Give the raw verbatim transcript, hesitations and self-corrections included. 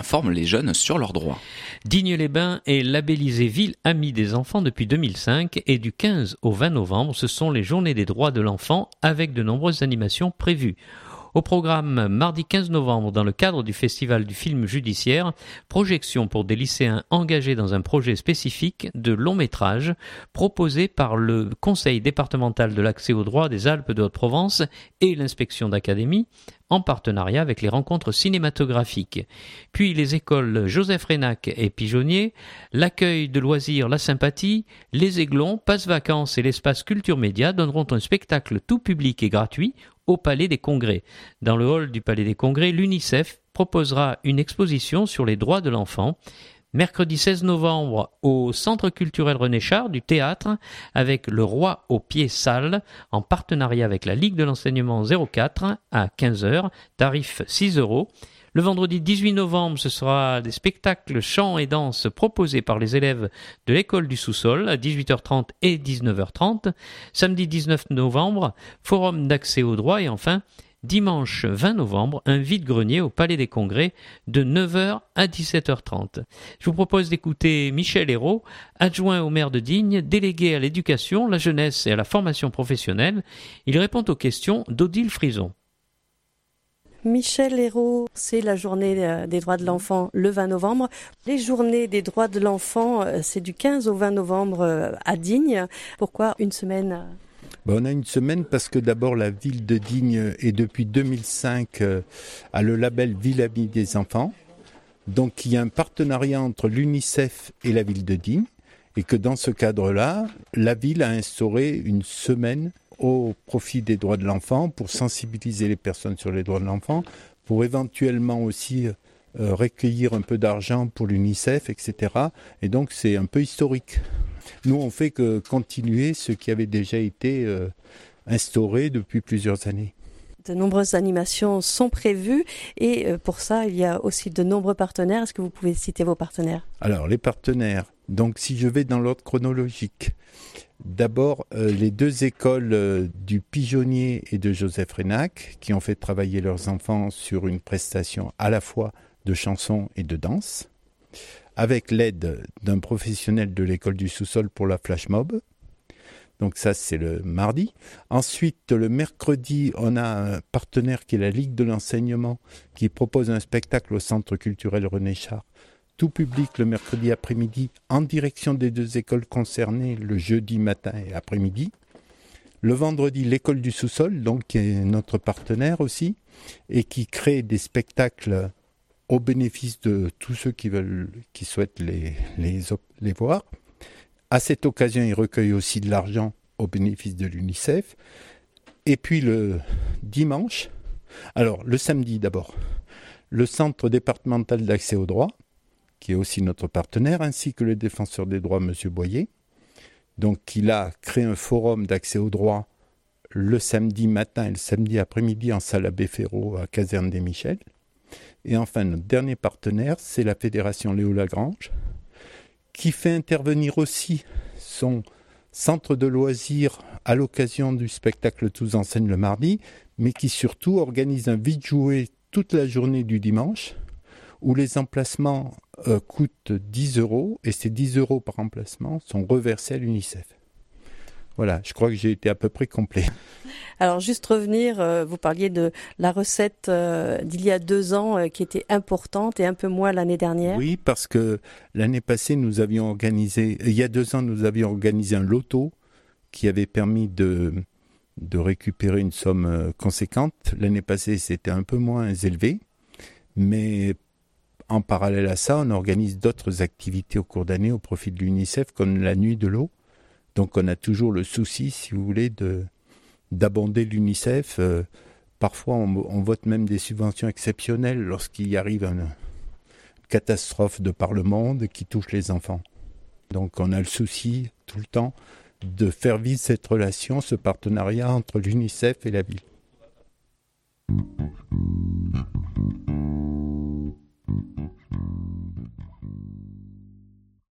informe les jeunes sur leurs droits. Digne-les-Bains est labellisée Ville Amie des Enfants depuis deux mille cinq et du quinze au vingt novembre, ce sont les Journées des droits de l'enfant avec de nombreuses animations prévues. Au programme, mardi quinze novembre, dans le cadre du Festival du film judiciaire, projection pour des lycéens engagés dans un projet spécifique de long métrage proposé par le Conseil départemental de l'accès aux droits des Alpes de Haute-Provence et l'inspection d'académie, en partenariat avec les rencontres cinématographiques. Puis les écoles Joseph Reynac et Pigeonnier, l'accueil de loisirs La Sympathie, les Aiglons, Passe Vacances et l'espace Culture Média donneront un spectacle tout public et gratuit au Palais des Congrès. Dans le hall du Palais des Congrès, l'UNICEF proposera une exposition sur les droits de l'enfant. Mercredi seize novembre, au Centre culturel René Char du théâtre, avec Le Roi aux pieds sales, en partenariat avec la Ligue de l'enseignement zéro quatre, à quinze heures, tarif six euros. Le vendredi dix-huit novembre, ce sera des spectacles chants et danses proposés par les élèves de l'école du sous-sol à dix-huit heures trente et dix-neuf heures trente. Samedi dix-neuf novembre, forum d'accès aux droits et enfin, dimanche vingt novembre, un vide-grenier au Palais des Congrès de neuf heures à dix-sept heures trente. Je vous propose d'écouter Michel Hérault, adjoint au maire de Digne, délégué à l'éducation, la jeunesse et à la formation professionnelle. Il répond aux questions d'Odile Frison. Michel Hérault, c'est la journée des droits de l'enfant le vingt novembre. Les journées des droits de l'enfant, c'est du quinze au vingt novembre à Digne. Pourquoi une semaine ? Ben, on a une semaine parce que d'abord la ville de Digne est depuis deux mille cinq euh, a le label Ville Amie des Enfants. Donc il y a un partenariat entre l'UNICEF et la ville de Digne et que dans ce cadre-là, la ville a instauré une semaine au profit des droits de l'enfant pour sensibiliser les personnes sur les droits de l'enfant, pour éventuellement aussi euh, recueillir un peu d'argent pour l'UNICEF, et cetera. Et donc c'est un peu historique. Nous, on fait que continuer ce qui avait déjà été euh, instauré depuis plusieurs années. De nombreuses animations sont prévues et euh, pour ça, il y a aussi de nombreux partenaires. Est-ce que vous pouvez citer vos partenaires ? Alors, les partenaires. Donc, si je vais dans l'ordre chronologique, d'abord, euh, les deux écoles euh, du Pigeonnier et de Joseph Reynac qui ont fait travailler leurs enfants sur une prestation à la fois de chansons et de danse, avec l'aide d'un professionnel de l'école du sous-sol pour la flash mob. Donc ça, c'est le mardi. Ensuite, le mercredi, on a un partenaire qui est la Ligue de l'enseignement qui propose un spectacle au Centre culturel René Char, tout public le mercredi après-midi, en direction des deux écoles concernées le jeudi matin et après-midi. Le vendredi, l'école du sous-sol, donc qui est notre partenaire aussi, et qui crée des spectacles au bénéfice de tous ceux qui veulent, qui souhaitent les, les, les voir. À cette occasion, il recueille aussi de l'argent au bénéfice de l'UNICEF. Et puis le dimanche, alors le samedi d'abord, le Centre départemental d'accès aux droits, qui est aussi notre partenaire, ainsi que le défenseur des droits, M. Boyer. Donc il a créé un forum d'accès aux droits le samedi matin et le samedi après-midi en salle Abbé Ferraud à Caserne des Michels. Et enfin, notre dernier partenaire, c'est la Fédération Léo Lagrange, qui fait intervenir aussi son centre de loisirs à l'occasion du spectacle Tous en scène le mardi, mais qui surtout organise un vide-jouet toute la journée du dimanche, où les emplacements euh, coûtent dix euros, et ces dix euros par emplacement sont reversés à l'UNICEF. Voilà, je crois que j'ai été à peu près complet. Alors juste revenir, euh, vous parliez de la recette euh, d'il y a deux ans euh, qui était importante et un peu moins l'année dernière. Oui, parce que l'année passée, nous avions organisé, il y a deux ans, nous avions organisé un loto qui avait permis de, de récupérer une somme conséquente. L'année passée, c'était un peu moins élevé, mais en parallèle à ça, on organise d'autres activités au cours d'année au profit de l'UNICEF, comme la nuit de l'eau. Donc on a toujours le souci, si vous voulez, de, d'abonder l'UNICEF. Euh, parfois, on, on vote même des subventions exceptionnelles lorsqu'il y arrive une catastrophe de par le monde qui touche les enfants. Donc on a le souci tout le temps de faire vivre cette relation, ce partenariat entre l'UNICEF et la ville. Thank you.